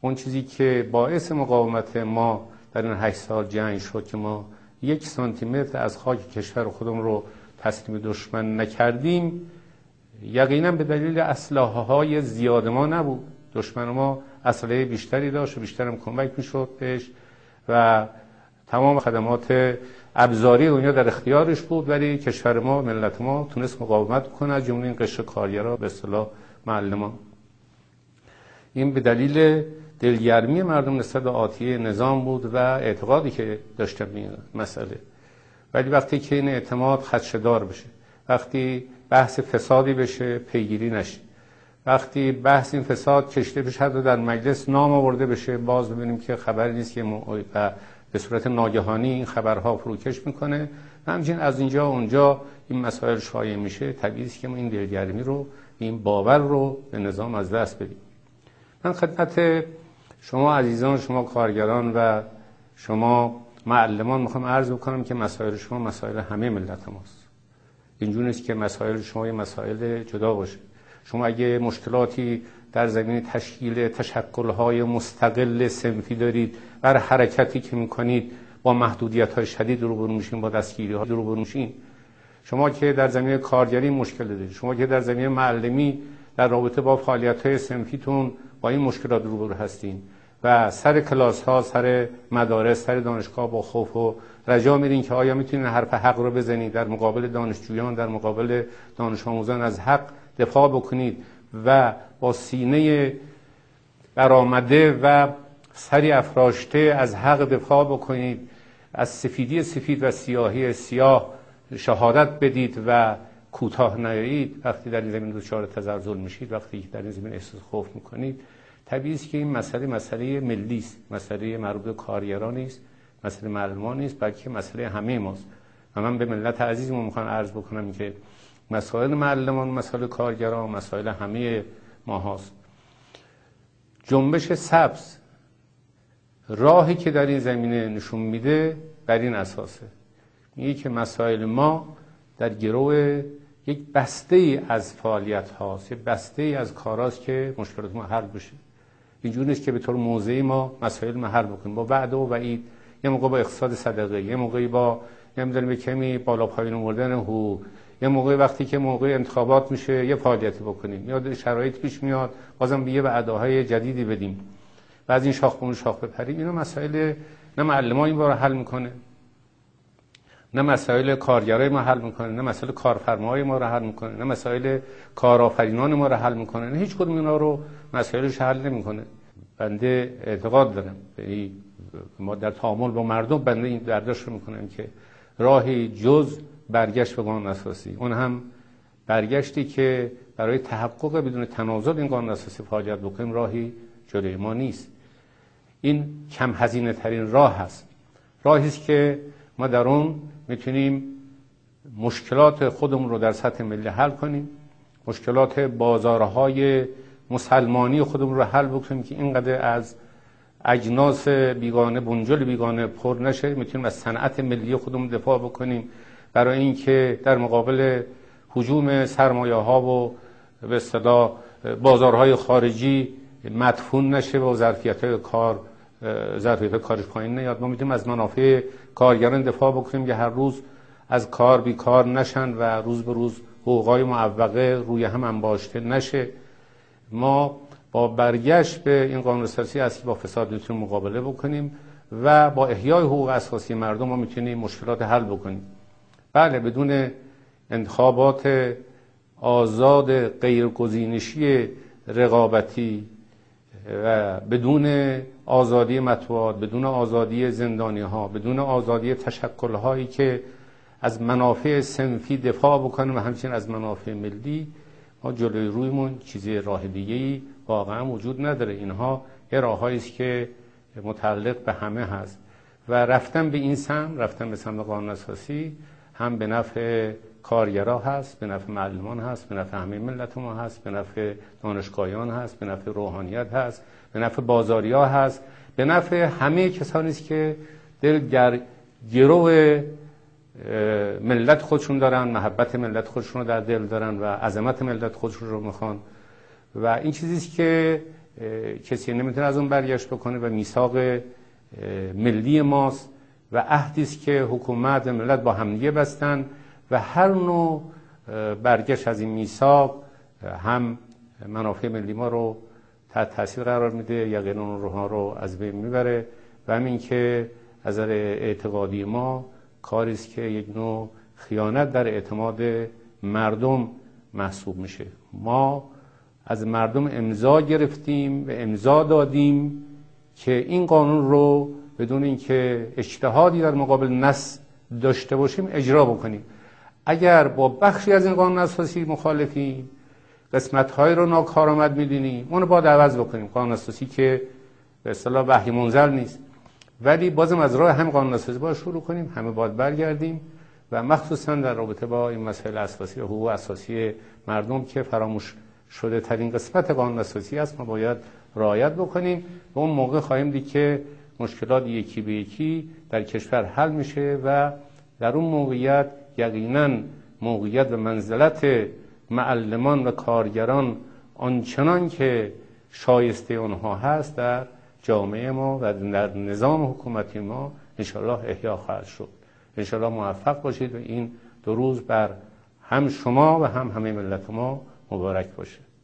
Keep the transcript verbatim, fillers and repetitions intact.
اون چیزی که باعث مقاومت ما در این هشت سال جنگ شد که ما یک سانتی متر از خاک کشور خودم رو تسلیم دشمن نکردیم، یقینا به دلیل اسلحه های زیاد ما نبود. دشمن ما اسلحه بیشتری داشت و بیشتر هم کمک میشد بهش و تمام خدمات ابزاری دنیا در اختیارش بود، ولی کشور ما، ملت ما تونست مقاومت کنه، از جمله این قشر کارگرا، به اصطلاح معلمان. این به دلیل دلگرمی مردم نسبت به آتیه نظام بود و اعتقادی که داشتن به این مسئله. ولی وقتی که این اعتماد خدشه‌دار بشه، وقتی بحث فسادی بشه پیگیری نشه، وقتی بحث این فساد کشته بشه حتی در مجلس نام آورده بشه، باز ببینیم که خبری نیست که و به صورت ناگهانی این خبرها فروکش میکنه و همچنین از اینجا اونجا این مسائل شایع میشه. طبیعی است که ما این دلگرمی رو، این باور رو به نظام از دست بدیم. من خدمت شما عزیزان، شما کارگران و شما معلمان میخوام عرض بکنم که مسائل شما مسائل همه ملت ماست. اینجوری نیست که مسائل شما یه مسائل جدا باشه. شما اگه مشکلاتی در زمینه تشکیل تشکل‌های مستقل صنفی دارید، بر حرکتی که میکنید با محدودیت‌های شدید روبرو میشین، با دستگیری‌ها روبرو میشین. شما که در زمینه کارگری مشکل دارید، شما که در زمینه معلمی در رابطه با فعالیت‌های صنفیتون با این مشکلات روبرو هستین و سر کلاس‌ها، سر مدارس، سر دانشگاه با خوف و رجا میرین که آیا میتونین حرف حق رو بزنید، در مقابل دانشجویان، در مقابل دانش آموزان از حق دفاع بکنید و با سینه برآمده و سری افراشته از حق دفاع بکنید، از سفیدی سفید و سیاهی سیاه شهادت بدید و کوتاه نیایید. وقتی در این زمین دچار تزلزل میشید، وقتی در این زمین احساس خوف میکنید، طبیعی است که این مسئله مسئله ملی است، مسئله مربوط به کارگران است، مسئله معلمان نیست، بلکه مسئله همه ماست. و من به ملت عزیزمون میخوام عرض بکنم که مسائل معلمان، مسائل کارگران، مسائل همه ما هاست. جنبش سبز راهی که در این زمینه نشون میده بر این اساسه، میگه که مسائل ما در گرو یک بسته ای از فعالیت هاست، یک بسته ای از کاراست که مشکلات ما حل بشه. اینجوری نیست که به طور موضعی ما مسائل ما حل بکنیم با وعده و وعید، یه موقع با اقتصاد صدقه، یه موقعی با نمیدونم به کمی بالا پایین آوردن حقوق، یه موقع وقتی که موقع انتخابات میشه یه فعالیتی بکنیم، یا شرایط پیش میاد بازم به یه وعده‌های جدیدی بدیم و از این شاخ به اون شاخ بپریم. اینا مسائل نه معلمان این بار حل میکنه، نه مسائل کارگرای ما حل میکنه، نه مسائل کارفرماهای ما رو حل میکنه، نه مسائل کارآفرینان ما رو حل میکنه، نه هیچ کدوم اینا رو مسائلش حل نمیکنه. بنده اعتقاد دارم ما در تعامل با مردم، بنده این برداشت رو میکنم که راهی جز برگشت به قانون اساسی، اون هم برگشتی که برای تحقق بدون تنازل این قانون اساسی فعالیت بکنیم، راهی جلوی ما نیست. این کم هزینه ترین راه هست، راهی است که ما در اون میتونیم مشکلات خودمون رو در سطح ملی حل کنیم، مشکلات بازارهای مسلمانی خودمون رو حل بکنیم که اینقدر از اجناس بیگانه، بنجل بیگانه پر نشه. میتونیم از صنعت ملی خودمون دفاع بکنیم برای اینکه در مقابل هجوم سرمایه‌ها و به اصطلاح بازارهای خارجی مدفون نشه و ظرفیت‌های کار ظرفیت کارش پایین نیاد. ما میتونیم از منافع کارگران دفاع بکنیم که هر روز از کار بیکار نشن و روز به روز حقوقای معوقه روی هم انباشته نشه. ما با برگشت به این قانون اساسی است که با فساد میتونیم مقابله بکنیم و با احیای حقوق اساسی مردم ما میتونیم مشکلات حل بکنیم. بله، بدون انتخابات آزاد غیرگزینشی رقابتی و بدون آزادی مطبوعات، بدون آزادی زندانی ها، بدون آزادی تشکل هایی که از منافع صنفی دفاع بکنه و همچنین از منافع ملی، ما جلوی رویمون چیزی راه دیگه‌ای واقعا وجود نداره. اینها یه راههایی است که متعلق به همه هست و رفتن به این سمت، رفتن به سمت قانون اساسی هم به نفع کارگرا هست، به نفع معلمان هست، به نفع همه ملت ما هست، به نفع دانشگاهیان هست، به نفع روحانیت هست، به نفع بازاریا هست، به نفع همه کسانی است که دل گر گرو ملت خودشون دارن، محبت ملت خودشون رو در دل دارن و عظمت ملت خودشون رو میخوان. و این چیزی است که کسی نمیتونه از اون برگشت بکنه و میثاق ملی ماست و عهدی است که حکومت و ملت با همدیگه بستن و هر نوع برگشت از این میثاق هم منافع ملی ما رو تحت تاثیر قرار میده، یقینا اون روحا رو از بین میبره و همین که از نظر اعتقادی ما کاری است که یک نوع خیانت در اعتماد مردم محسوب میشه. ما از مردم امضا گرفتیم و امضا دادیم که این قانون رو بدون اینکه اجتهادی در مقابل نص داشته باشیم اجرا بکنیم. اگر با بخشی از این قانون اساسی مخالفیم، قسمت‌های رو ناکارآمد می‌دونیم، اون رو باید عوض بکنیم. قانون اساسی که به اصطلاح وحی منزل نیست، ولی بازم از راه هم قانون اساسی باید شروع کنیم، همه باید برگردیم و مخصوصا در رابطه با این مسائل اساسی و حقوق اساسی مردم که فراموش شده ترین قسمت قانون اساسی است، ما باید رعایت بکنیم و اون موقع خواهیم دید که مشکلات یکی به یکی در کشور حل میشه و در اون موقعیت یقینا موقعیت و منزلت معلمان و کارگران آنچنان که شایسته اونها هست در جامعه ما و در نظام حکومتی ما انشاءالله احیا خواهد شد. انشاءالله موفق باشید و این دو روز بر هم شما و هم همه ملت ما مبارک باشه.